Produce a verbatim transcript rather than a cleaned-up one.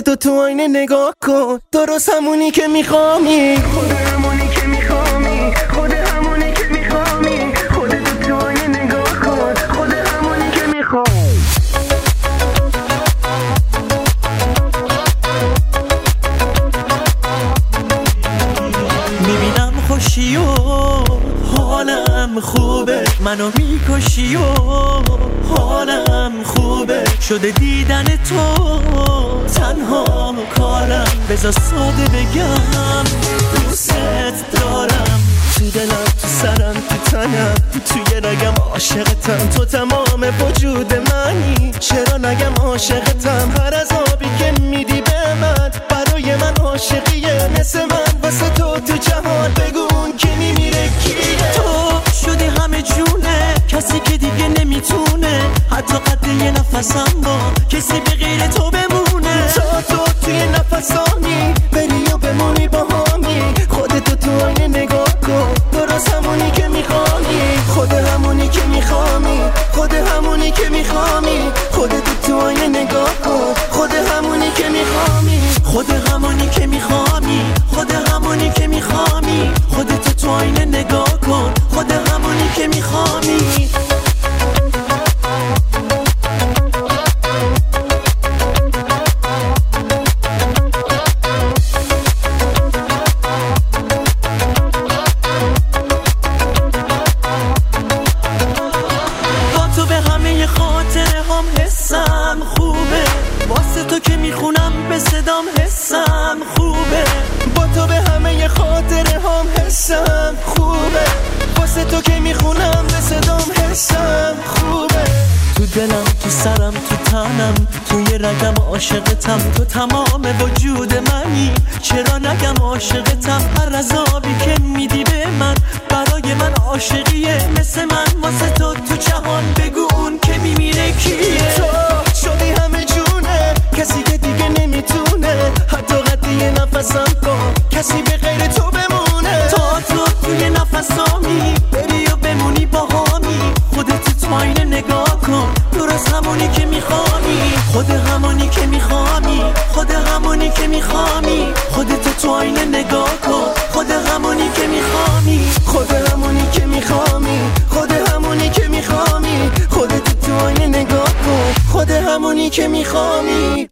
خودتو تو آینه نگاه کن، درست همونی که میخوامی، خود همونی که میخوامی، خود همونی که میخوامی، خودتو تو آینه نگاه کن، خود همونی که میخوامی. میبینم خوشی و حالم خوبه، منو میکشی و حالم خوبه، شده دیدن تو تنها کارم، بذار ساده بگم دوست دارم، تو دلم، تو سرم، تو تنم، توی رگم عاشقتم، تو تمام وجود منی، چرا نگم عاشقتم، هر عذابی که میدی به من برای من عاشقیه، مثل من واسه تو تو جهان بگون که میمیره کیه. تو شدی همه جونه، کسی که دیگه نمیتونه حتی قد یه نفسم با کسی به غیر تو بمونه، تا تو توی نفسانی بری و بمونی با همی، خودتو تو آینه نگاه کن، درست همونی که میخوامی، خود همونی که میخوامی، خود همونی که میخوامی، خودتو تو آینه نگاه کن، خود همونی که میخوامی، خود همونی که میخوامی، خود همونی که میخوامی، خودتو تو آینه نگاه کن، خود همونی که میخوامی. واسه تو که میخونم به صدام حسم خوبه، با تو به همه خاطره هم حسم خوبه، واسه تو که میخونم به صدام حسم خوبه، تو دلم، تو سرم، تو تنم، توی رگم عاشقتم، تو تمام وجود منی، چرا نگم عاشقتم، هر عذابی که میدی به من برای من عاشقیه، مثل من واسه تو تو جهان بگو اون که میمیره کیه. تو شدی همه جونه، کسی که دیگه نمیتونه حتی قد یه نفسم کن، کسی به غیر تو بمونه، تا تو توی نفسامی بری و بمونی با همی، خودت تو آینه نگاه کن، درست همونی که میخوامی، خود همونی که میخوامی، خود همونی که میخوامی، خودت تو آینه نگاه کن، خود همونی که میخوامی، خود همونی که میخوامی، خود همونی که میخوامی، خودت تو آینه نگاه کن، خود همونی که میخوامی.